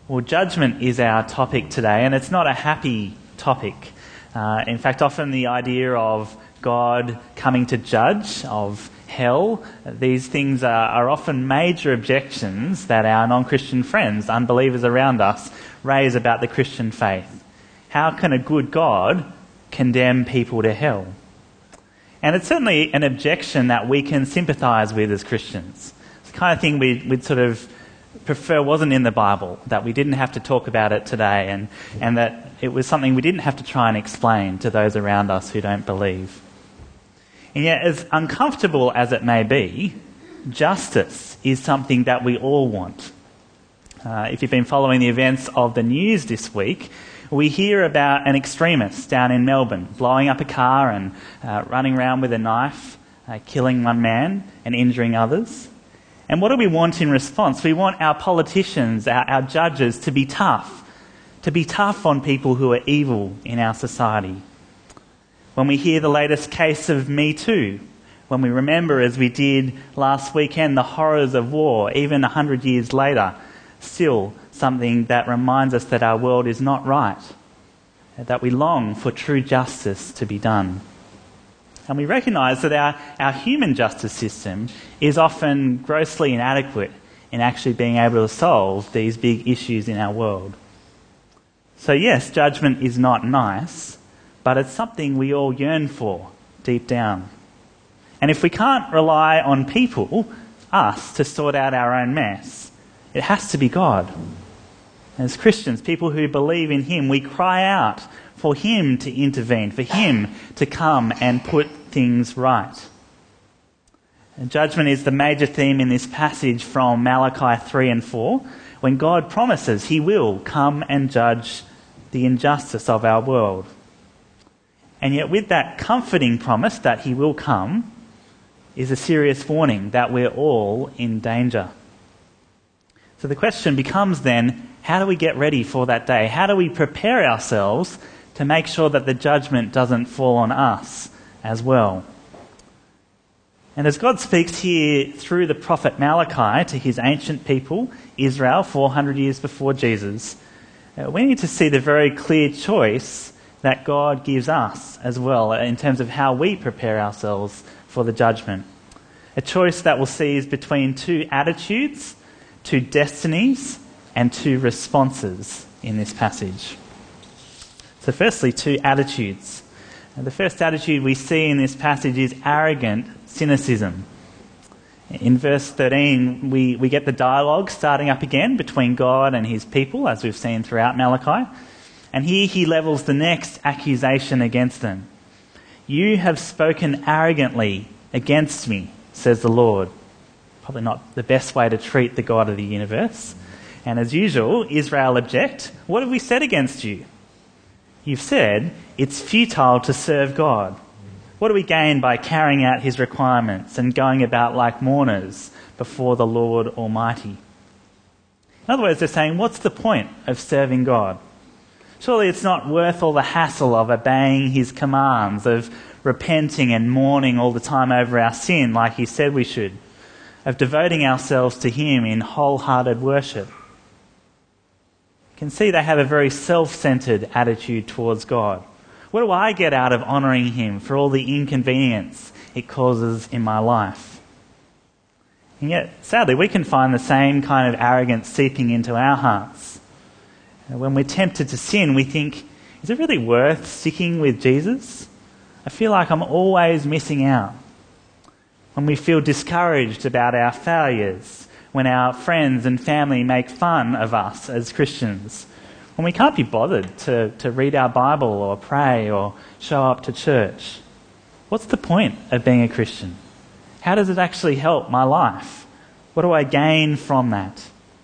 Well, judgment is our topic today, and it's not a happy topic. In fact, often the idea of God coming to judge, of hell, these things are often major objections that our non-Christian friends, unbelievers around us, raise about the Christian faith. How can a good God condemn people to hell? And it's certainly an objection that we can sympathise with as Christians. It's the kind of thing we'd sort of prefer wasn't in the Bible, that we didn't have to talk about it today, and that it was something we didn't have to try and explain to those around us who don't believe. And yet, as uncomfortable as it may be, justice is something that we all want. If you've been following the events of the news this week, we hear about an extremist down in Melbourne blowing up a car and running around with a knife, killing one man and injuring others. And what do we want in response? We want our politicians, our judges, to be tough on people who are evil in our society. When we hear the latest case of Me Too, when we remember, as we did last weekend, the horrors of war, even 100 years later, still something that reminds us that our world is not right, that we long for true justice to be done. And we recognise that our human justice system is often grossly inadequate in actually being able to solve these big issues in our world. So yes, judgment is not nice, but it's something we all yearn for deep down. And if we can't rely on people, us, to sort out our own mess, it has to be God. As Christians, people who believe in Him, we cry out for Him to intervene, for Him to come and put things right. And judgment is the major theme in this passage from Malachi 3 and 4, when God promises He will come and judge the injustice of our world. And yet with that comforting promise that He will come is a serious warning that we're all in danger. So the question becomes then, how do we get ready for that day? How do we prepare ourselves to make sure that the judgment doesn't fall on us as well? And as God speaks here through the prophet Malachi to his ancient people, Israel, 400 years before Jesus, we need to see the very clear choice that God gives us as well in terms of how we prepare ourselves for the judgment. A choice that we'll see is between two attitudes, two destinies, and two responses in this passage. So firstly, two attitudes. And the first attitude we see in this passage is arrogant cynicism. In verse 13, we get the dialogue starting up again between God and His people, as we've seen throughout Malachi. And here He levels the next accusation against them. You have spoken arrogantly against me, says the Lord. Probably not the best way to treat the God of the universe. And as usual, Israel object. What have we said against you? You've said it's futile to serve God. What do we gain by carrying out His requirements and going about like mourners before the Lord Almighty? In other words, they're saying, what's the point of serving God? Surely it's not worth all the hassle of obeying His commands, of repenting and mourning all the time over our sin like He said we should, of devoting ourselves to Him in wholehearted worship. You can see they have a very self-centred attitude towards God. What do I get out of honouring Him for all the inconvenience it causes in my life? And yet, sadly, we can find the same kind of arrogance seeping into our hearts. When we're tempted to sin, we think, is it really worth sticking with Jesus? I feel like I'm always missing out. When we feel discouraged about our failures, when our friends and family make fun of us as Christians, when we can't be bothered to read our Bible or pray or show up to church, what's the point of being a Christian? How does it actually help my life? What do I gain from that?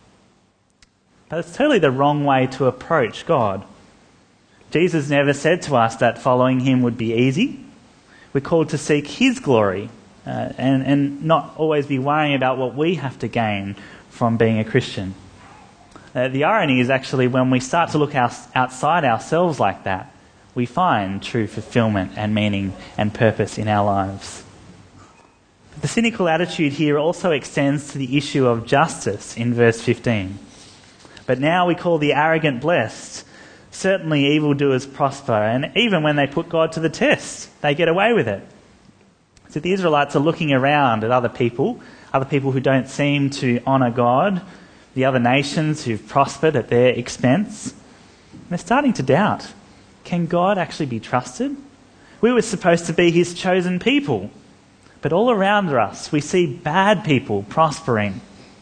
But it's totally the wrong way to approach God. Jesus never said to us that following Him would be easy. We're called to seek His glory and not always be worrying about what we have to gain from being a Christian. The irony is actually when we start to look outside ourselves like that, we find true fulfillment and meaning and purpose in our lives. But the cynical attitude here also extends to the issue of justice in verse 15. But now we call the arrogant blessed. Certainly evildoers prosper, and even when they put God to the test, they get away with it. So the Israelites are looking around at other people who don't seem to honour God, the other nations who've prospered at their expense. They're starting to doubt, can God actually be trusted? We were supposed to be his chosen people, but all around us we see bad people prospering.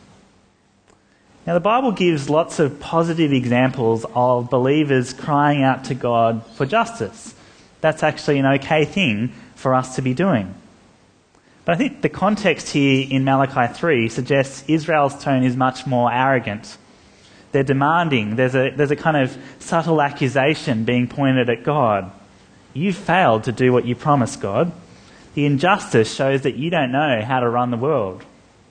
Now, the Bible gives lots of positive examples of believers crying out to God for justice. That's actually an okay thing for us to be doing. But I think the context here in Malachi 3 suggests Israel's tone is much more arrogant. They're demanding. There's a kind of subtle accusation being pointed at God. You've failed to do what you promised, God. The injustice shows that you don't know how to run the world.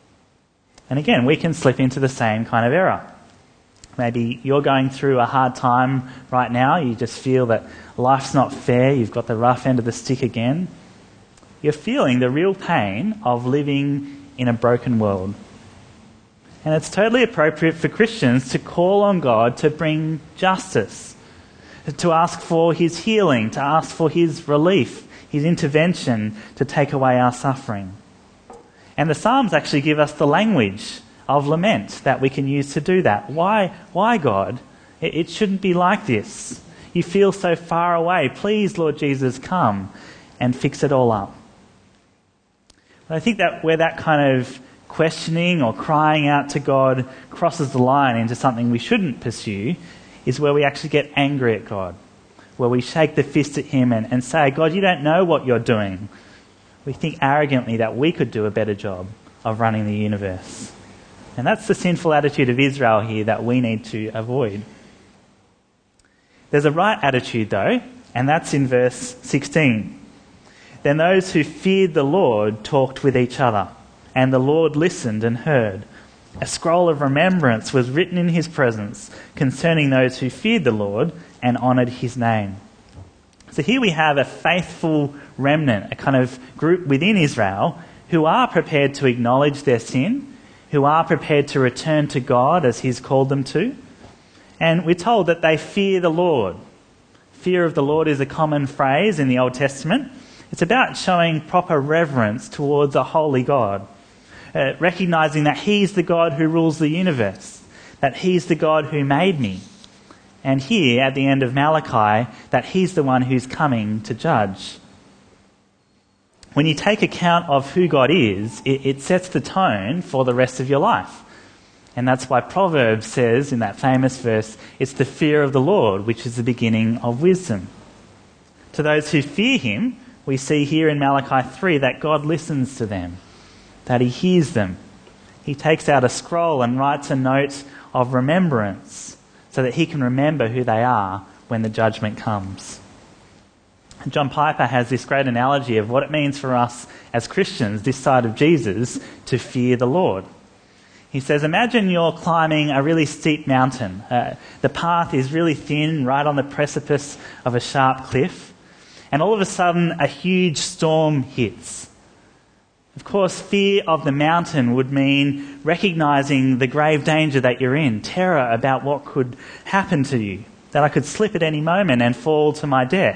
And again, we can slip into the same kind of error. Maybe you're going through a hard time right now. You just feel that life's not fair. You've got the rough end of the stick again. You're feeling the real pain of living in a broken world. And it's totally appropriate for Christians to call on God to bring justice, to ask for his healing, to ask for his relief, his intervention to take away our suffering. And the Psalms actually give us the language of lament that we can use to do that. Why God? It shouldn't be like this. You feel so far away. Please, Lord Jesus, come and fix it all up. But I think that where that kind of questioning or crying out to God crosses the line into something we shouldn't pursue is where we actually get angry at God, where we shake the fist at him and say, God, you don't know what you're doing. We think arrogantly that we could do a better job of running the universe. And that's the sinful attitude of Israel here that we need to avoid. There's a right attitude though, and that's in verse 16. Then those who feared the Lord talked with each other, and the Lord listened and heard. A scroll of remembrance was written in his presence concerning those who feared the Lord and honoured his name. So here we have a faithful remnant, a kind of group within Israel who are prepared to acknowledge their sin, who are prepared to return to God as he's called them to. And we're told that they fear the Lord. Fear of the Lord is a common phrase in the Old Testament. It's about showing proper reverence towards a holy God, recognising that he's the God who rules the universe, that he's the God who made me. And here, at the end of Malachi, that he's the one who's coming to judge. When you take account of who God is, it sets the tone for the rest of your life. And that's why Proverbs says in that famous verse, it's the fear of the Lord, which is the beginning of wisdom. To those who fear him, we see here in Malachi 3 that God listens to them, that he hears them. He takes out a scroll and writes a note of remembrance, so that he can remember who they are when the judgment comes. John Piper has this great analogy of what it means for us as Christians this side of Jesus to fear the Lord. He says, imagine you're climbing a really steep mountain. The path is really thin, right on the precipice of a sharp cliff, and all of a sudden a huge storm hits. Of course, fear of the mountain would mean recognising the grave danger that you're in, terror about what could happen to you, that I could slip at any moment and fall to my death.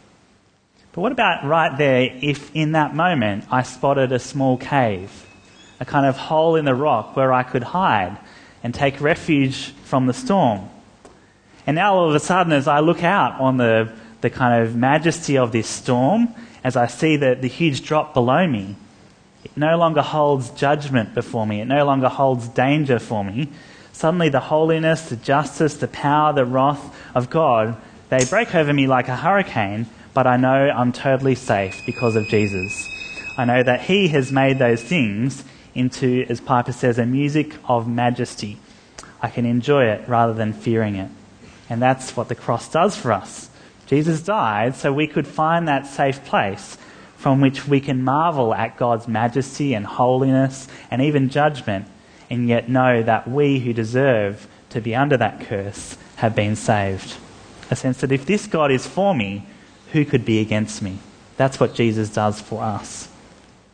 But what about right there if in that moment I spotted a small cave, a kind of hole in the rock where I could hide and take refuge from the storm? And now all of a sudden as I look out on the kind of majesty of this storm, as I see the huge drop below me, it no longer holds judgment before me. It no longer holds danger for me. Suddenly the holiness, the justice, the power, the wrath of God, they break over me like a hurricane, but I know I'm totally safe because of Jesus. I know that he has made those things into, as Piper says, a music of majesty. I can enjoy it rather than fearing it. And that's what the cross does for us. Jesus died so we could find that safe place from which we can marvel at God's majesty and holiness and even judgment, and yet know that we who deserve to be under that curse have been saved. A sense that if this God is for me, who could be against me? That's what Jesus does for us.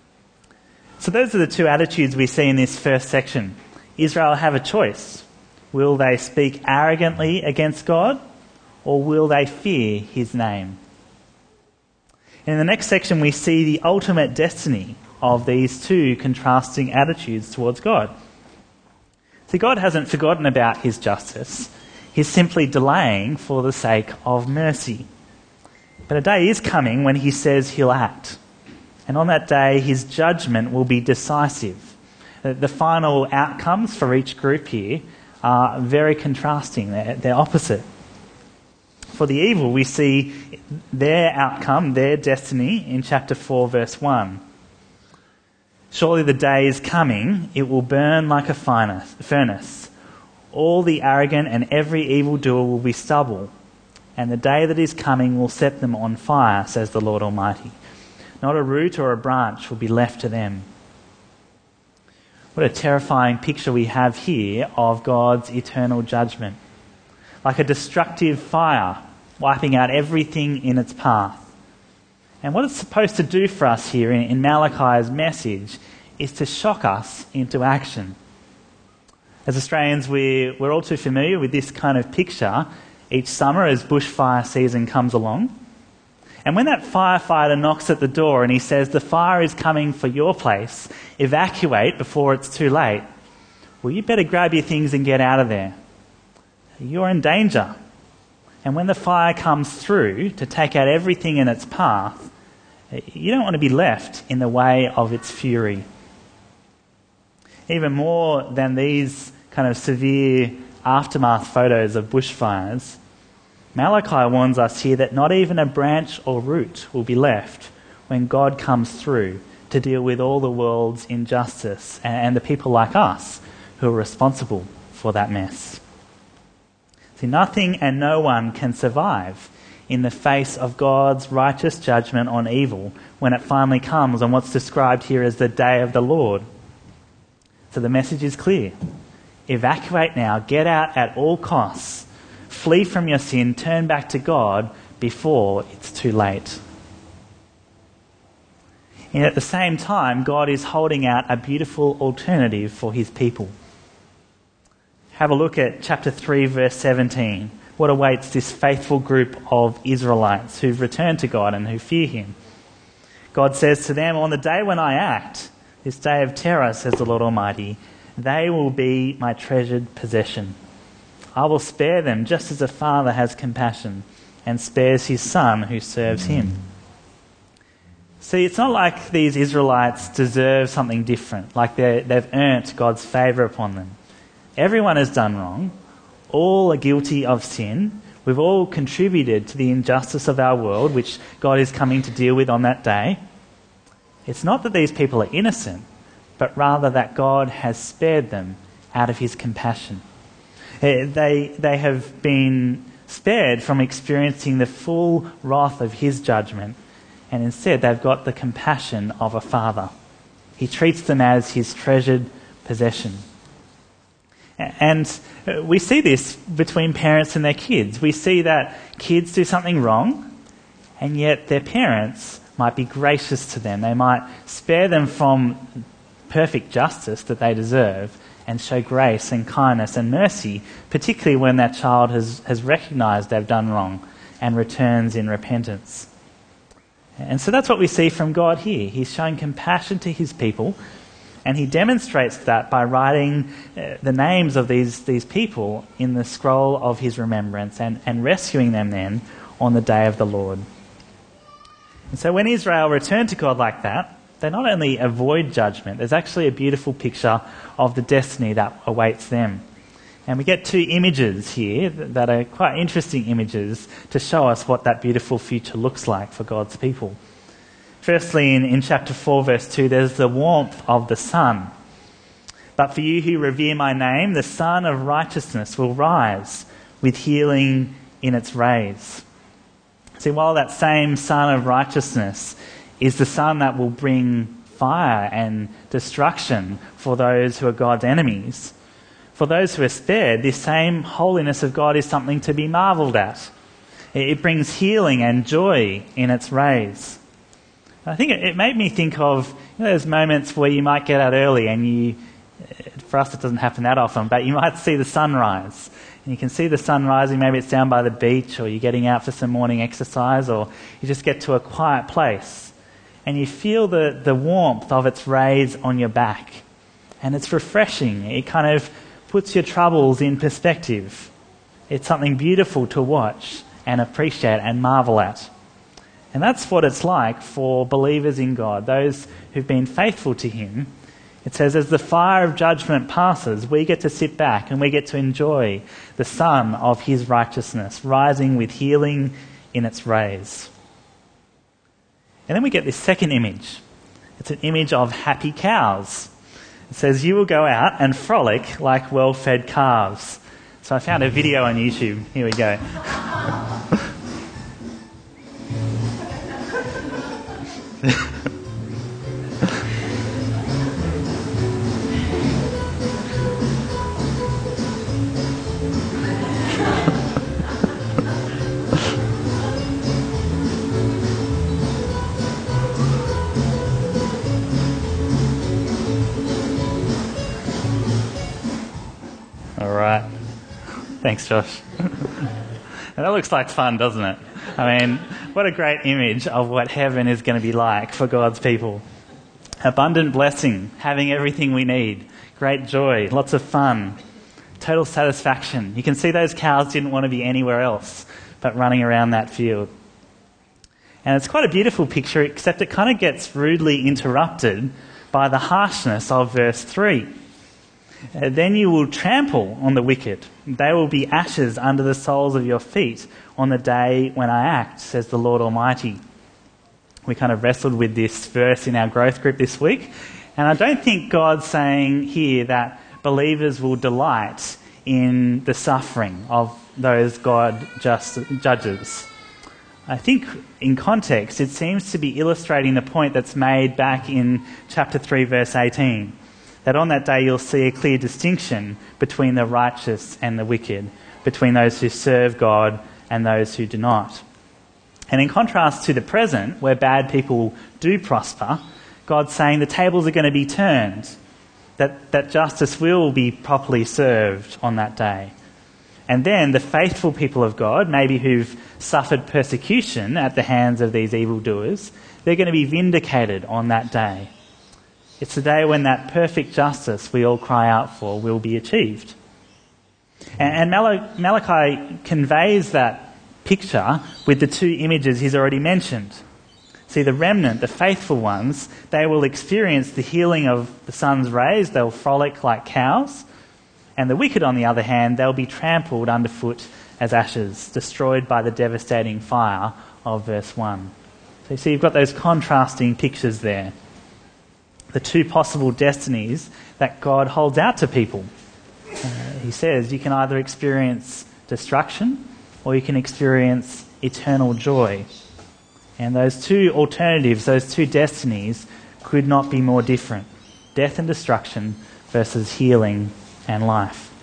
So those are the two attitudes we see in this first section. Israel have a choice. Will they speak arrogantly against God, or will they fear his name? In the next section, we see the ultimate destiny of these two contrasting attitudes towards God. See, God hasn't forgotten about his justice. He's simply delaying for the sake of mercy. But a day is coming when he says he'll act. And on that day, his judgment will be decisive. The final outcomes for each group here are very contrasting. They're opposite. For the evil, we see their outcome, their destiny, in chapter 4, verse 1. Surely the day is coming, it will burn like a furnace. All the arrogant and every evildoer will be stubble, and the day that is coming will set them on fire, says the Lord Almighty. Not a root or a branch will be left to them. What a terrifying picture we have here of God's eternal judgment. Like a destructive fire, wiping out everything in its path. And what it's supposed to do for us here in Malachi's message is to shock us into action. As Australians, we're all too familiar with this kind of picture each summer as bushfire season comes along. And when that firefighter knocks at the door and he says, "The fire is coming for your place, evacuate before it's too late," well, you better grab your things and get out of there. You're in danger. And when the fire comes through to take out everything in its path, you don't want to be left in the way of its fury. Even more than these kind of severe aftermath photos of bushfires, Malachi warns us here that not even a branch or root will be left when God comes through to deal with all the world's injustice and the people like us who are responsible for that mess. See, nothing and no one can survive in the face of God's righteous judgment on evil when it finally comes on what's described here as the day of the Lord. So the message is clear. Evacuate now, get out at all costs, flee from your sin, turn back to God before it's too late. And at the same time, God is holding out a beautiful alternative for his people. Have a look at chapter 3, verse 17. What awaits this faithful group of Israelites who've returned to God and who fear him? God says to them, "On the day when I act, this day of terror, says the Lord Almighty, they will be my treasured possession. I will spare them just as a father has compassion and spares his son who serves him." See, it's not like these Israelites deserve something different, like they've earned God's favour upon them. Everyone has done wrong. All are guilty of sin. We've all contributed to the injustice of our world, which God is coming to deal with on that day. It's not that these people are innocent, but rather that God has spared them out of his compassion. They have been spared from experiencing the full wrath of his judgment, and instead they've got the compassion of a father. He treats them as his treasured possession. And we see this between parents and their kids. We see that kids do something wrong, and yet their parents might be gracious to them. They might spare them from perfect justice that they deserve and show grace and kindness and mercy, particularly when that child has recognised they've done wrong and returns in repentance. And so that's what we see from God here. He's showing compassion to his people, and he demonstrates that by writing the names of these people in the scroll of his remembrance and rescuing them then on the day of the Lord. And so when Israel returned to God like that, they not only avoid judgment, there's actually a beautiful picture of the destiny that awaits them. And we get two images here that are quite interesting images to show us what that beautiful future looks like for God's people. Firstly, in chapter 4, verse 2, there's the warmth of the sun. "But for you who revere my name, the sun of righteousness will rise with healing in its rays." See, while that same sun of righteousness is the sun that will bring fire and destruction for those who are God's enemies, for those who are spared, this same holiness of God is something to be marvelled at. It brings healing and joy in its rays. I think it made me think of those moments where you might get out early and you For us, it doesn't happen that often, but you might see the sunrise. And you can see the sun rising, maybe it's down by the beach, or you're getting out for some morning exercise, or you just get to a quiet place. And you feel the warmth of its rays on your back. And it's refreshing. It kind of puts your troubles in perspective. It's something beautiful to watch and appreciate and marvel at. And that's what it's like for believers in God, those who've been faithful to Him. It says, as the fire of judgment passes, we get to sit back and we get to enjoy the sun of His righteousness, rising with healing in its rays. And then we get this second image. It's an image of happy cows. It says, you will go out and frolic like well-fed calves. So I found a video on YouTube. Here we go. All right. Thanks, Josh. And that looks like fun, doesn't it? I mean, what a great image of what heaven is going to be like for God's people. Abundant blessing, having everything we need, great joy, lots of fun, total satisfaction. You can see those cows didn't want to be anywhere else but running around that field. And it's quite a beautiful picture, except it kind of gets rudely interrupted by the harshness of verse 3. Then you will trample on the wicked. They will be ashes under the soles of your feet on the day when I act, says the Lord Almighty. We kind of wrestled with this verse in our growth group this week. And I don't think God's saying here that believers will delight in the suffering of those God just judges. I think in context it seems to be illustrating the point that's made back in chapter 3 verse 18. That on that day you'll see a clear distinction between the righteous and the wicked, between those who serve God and those who do not. And in contrast to the present, where bad people do prosper, God's saying the tables are going to be turned, that justice will be properly served on that day. And then the faithful people of God, maybe who've suffered persecution at the hands of these evildoers, they're going to be vindicated on that day. It's the day when that perfect justice we all cry out for will be achieved. And Malachi conveys that picture with the two images he's already mentioned. See, the remnant, the faithful ones, they will experience the healing of the sun's rays. They'll frolic like cows. And the wicked, on the other hand, they'll be trampled underfoot as ashes, destroyed by the devastating fire of verse 1. So you see, you've got those contrasting pictures there. The two possible destinies that God holds out to people. He says you can either experience destruction or you can experience eternal joy. And those two alternatives, those two destinies, could not be more different. Death and destruction versus healing and life.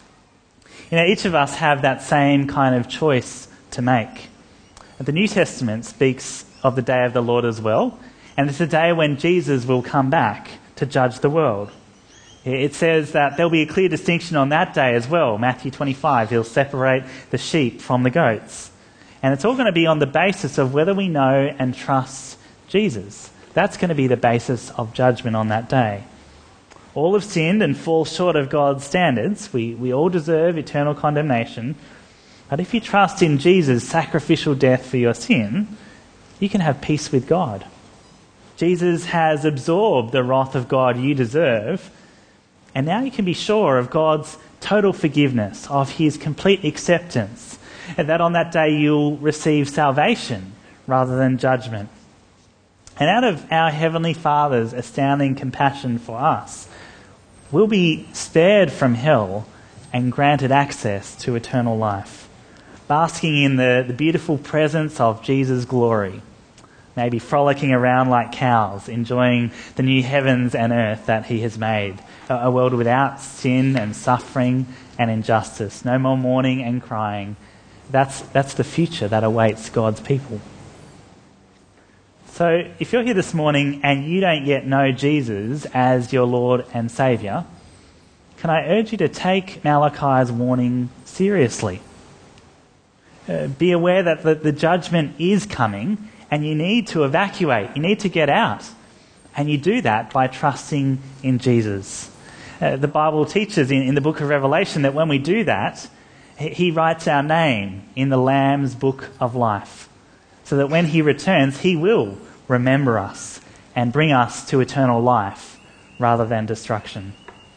You know, each of us have that same kind of choice to make. The New Testament speaks of the day of the Lord as well. And it's a day when Jesus will come back to judge the world. It says that there'll be a clear distinction on that day as well. Matthew 25, he'll separate the sheep from the goats. And it's all going to be on the basis of whether we know and trust Jesus. That's going to be the basis of judgment on that day. All have sinned and fall short of God's standards. We all deserve eternal condemnation. But if you trust in Jesus' sacrificial death for your sin, you can have peace with God. Jesus has absorbed the wrath of God you deserve, and now you can be sure of God's total forgiveness, of His complete acceptance, and that on that day you'll receive salvation rather than judgment. And out of our Heavenly Father's astounding compassion for us, we'll be spared from hell and granted access to eternal life, basking in the beautiful presence of Jesus' glory. Maybe frolicking around like cows, enjoying the new heavens and earth that He has made. A world without sin and suffering and injustice. No more mourning and crying. That's the future that awaits God's people. So if you're here this morning and you don't yet know Jesus as your Lord and Saviour, can I urge you to take Malachi's warning seriously? Be aware that the judgment is coming and you need to evacuate, you need to get out. And you do that by trusting in Jesus. The Bible teaches in the book of Revelation that when we do that, he writes our name in the Lamb's book of life, so that when he returns, he will remember us and bring us to eternal life rather than destruction.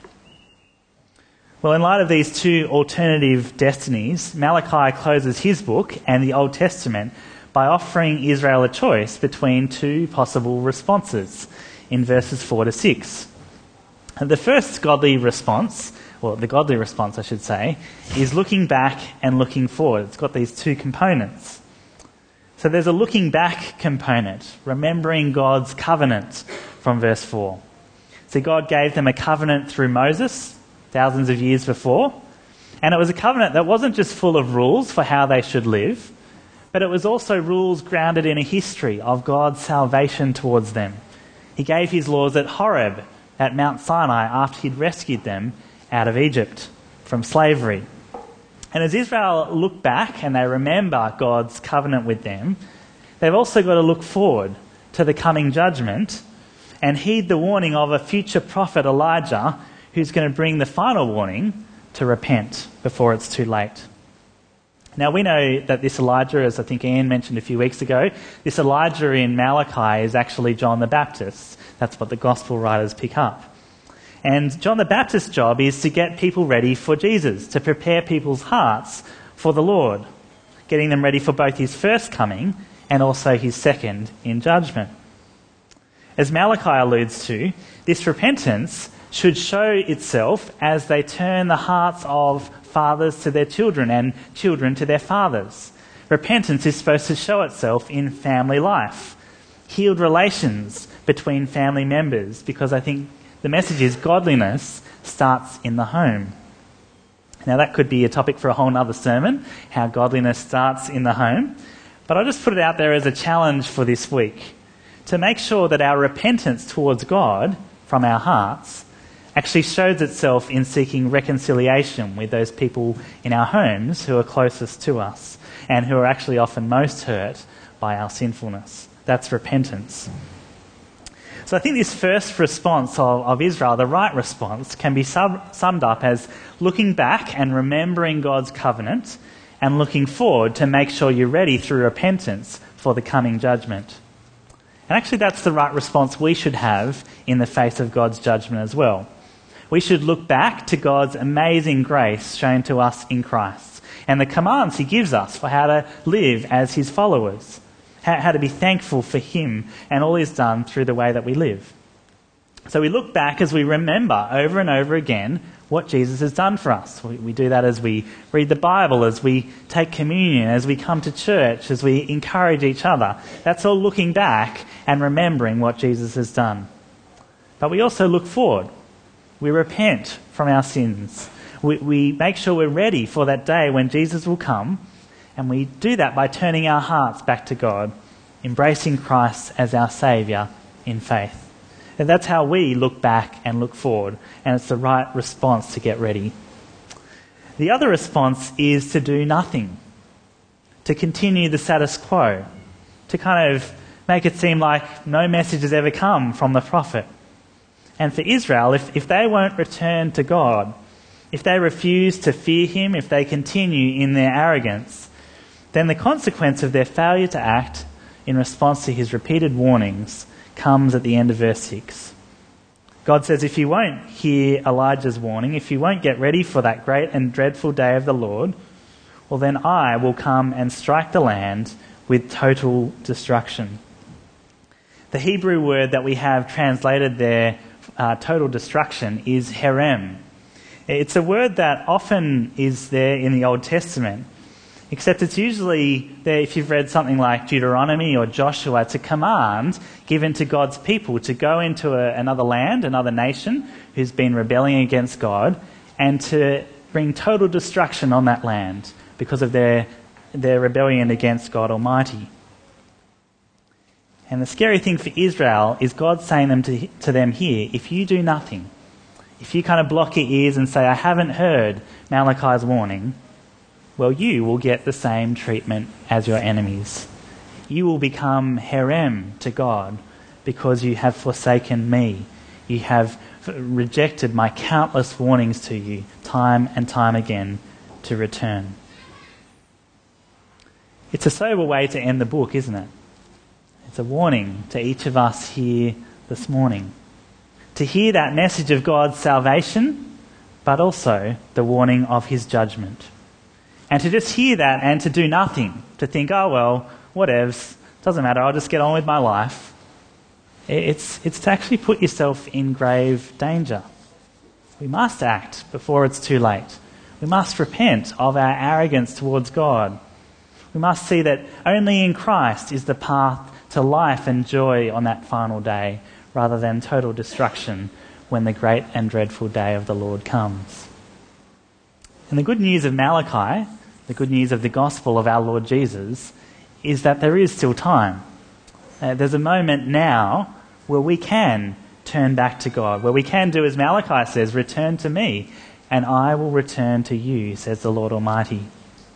Well, in light of these two alternative destinies, Malachi closes his book and the Old Testament by offering Israel a choice between two possible responses in verses 4 to 6. And the first godly response, or the godly response I should say, is looking back and looking forward. It's got these two components. So there's a looking back component, remembering God's covenant from verse 4. So God gave them a covenant through Moses thousands of years before, and it was a covenant that wasn't just full of rules for how they should live, but it was also rules grounded in a history of God's salvation towards them. He gave his laws at Horeb, at Mount Sinai, after he'd rescued them out of Egypt from slavery. And as Israel look back and they remember God's covenant with them, they've also got to look forward to the coming judgment and heed the warning of a future prophet, Elijah, who's going to bring the final warning to repent before it's too late. Now we know that this Elijah, as I think Ian mentioned a few weeks ago, this Elijah in Malachi is actually John the Baptist. That's what the gospel writers pick up. And John the Baptist's job is to get people ready for Jesus, to prepare people's hearts for the Lord, getting them ready for both his first coming and also his second in judgment. As Malachi alludes to, this repentance should show itself as they turn the hearts of fathers to their children and children to their fathers. Repentance is supposed to show itself in family life, healed relations between family members, because I think the message is godliness starts in the home. Now that could be a topic for a whole other sermon, how godliness starts in the home, but I'll just put it out there as a challenge for this week to make sure that our repentance towards God from our hearts actually shows itself in seeking reconciliation with those people in our homes who are closest to us and who are actually often most hurt by our sinfulness. That's repentance. So I think this first response of Israel, the right response, can be summed up as looking back and remembering God's covenant and looking forward to make sure you're ready through repentance for the coming judgment. And actually that's the right response we should have in the face of God's judgment as well. We should look back to God's amazing grace shown to us in Christ and the commands he gives us for how to live as his followers, how to be thankful for him and all he's done through the way that we live. So we look back as we remember over and over again what Jesus has done for us. We do that as we read the Bible, as we take communion, as we come to church, as we encourage each other. That's all looking back and remembering what Jesus has done. But we also look forward. We repent from our sins. We make sure we're ready for that day when Jesus will come, and we do that by turning our hearts back to God, embracing Christ as our Saviour in faith. And that's how we look back and look forward, and it's the right response to get ready. The other response is to do nothing, to continue the status quo, to kind of make it seem like no message has ever come from the prophet. And for Israel, if they won't return to God, if they refuse to fear him, if they continue in their arrogance, then the consequence of their failure to act in response to his repeated warnings comes at the end of verse 6. God says, if you won't hear Elijah's warning, if you won't get ready for that great and dreadful day of the Lord, well then I will come and strike the land with total destruction. The Hebrew word that we have translated there, total destruction, is herem. It's a word that often is there in the Old Testament, except it's usually there if you've read something like Deuteronomy or Joshua. It's a command given to God's people to go into another land, another nation who's been rebelling against God, and to bring total destruction on that land because of their rebellion against God Almighty. And the scary thing for Israel is God saying to them here, if you do nothing, if you kind of block your ears and say, I haven't heard Malachi's warning, well, you will get the same treatment as your enemies. You will become herem to God because you have forsaken me. You have rejected my countless warnings to you time and time again to return. It's a sober way to end the book, isn't it? It's a warning to each of us here this morning. To hear that message of God's salvation, but also the warning of his judgment. And to just hear that and to do nothing. To think, oh well, whatevs, doesn't matter, I'll just get on with my life. It's to actually put yourself in grave danger. We must act before it's too late. We must repent of our arrogance towards God. We must see that only in Christ is the path to life and joy on that final day, rather than total destruction when the great and dreadful day of the Lord comes. And the good news of Malachi, the good news of the gospel of our Lord Jesus, is that there is still time. There's a moment now where we can turn back to God, where we can do as Malachi says, return to me, and I will return to you, says the Lord Almighty.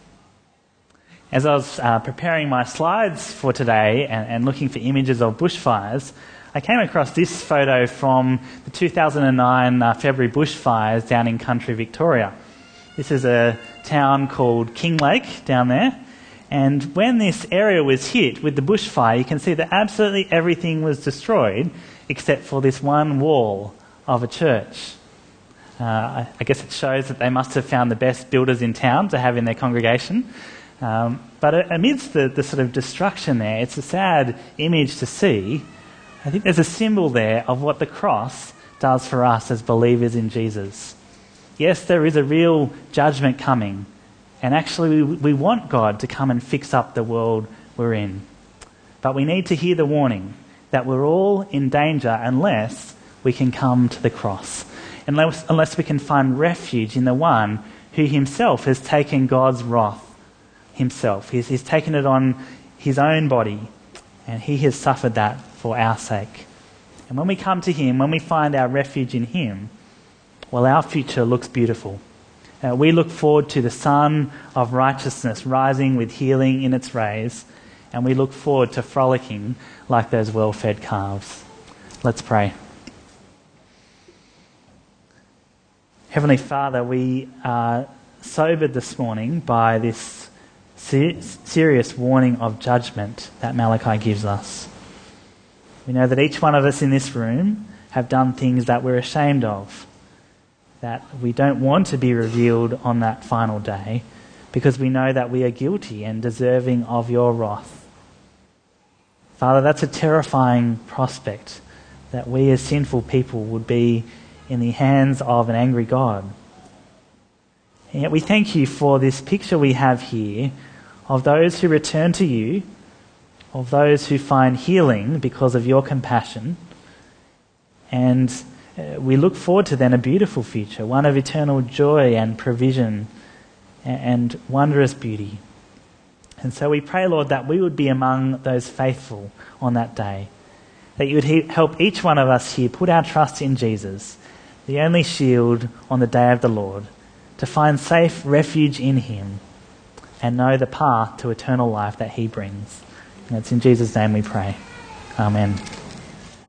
As I was preparing my slides for today and looking for images of bushfires, I came across this photo from the 2009 February bushfires down in country Victoria. This is a town called Kinglake down there. And when this area was hit with the bushfire, you can see that absolutely everything was destroyed except for this one wall of a church. I guess it shows that they must have found the best builders in town to have in their congregation. But amidst the sort of destruction there, it's a sad image to see. I think there's a symbol there of what the cross does for us as believers in Jesus. Yes, there is a real judgment coming, and actually we want God to come and fix up the world we're in. But we need to hear the warning that we're all in danger unless we can come to the cross, unless we can find refuge in the one who himself has taken God's wrath himself. He's taken it on his own body, and he has suffered that for our sake. And when we come to him, when we find our refuge in him, well, our future looks beautiful. We look forward to the sun of righteousness rising with healing in its rays, and we look forward to frolicking like those well-fed calves. Let's pray. Heavenly Father, we are sobered this morning by this serious warning of judgment that Malachi gives us. We know that each one of us in this room have done things that we're ashamed of, that we don't want to be revealed on that final day, because we know that we are guilty and deserving of your wrath. Father, that's a terrifying prospect, that we as sinful people would be in the hands of an angry God. And yet we thank you for this picture we have here of those who return to you, of those who find healing because of your compassion, and we look forward to then a beautiful future, one of eternal joy and provision and wondrous beauty. And so we pray, Lord, that we would be among those faithful on that day, that you would help each one of us here put our trust in Jesus, the only shield on the day of the Lord, to find safe refuge in him and know the path to eternal life that he brings. And it's in Jesus' name we pray. Amen.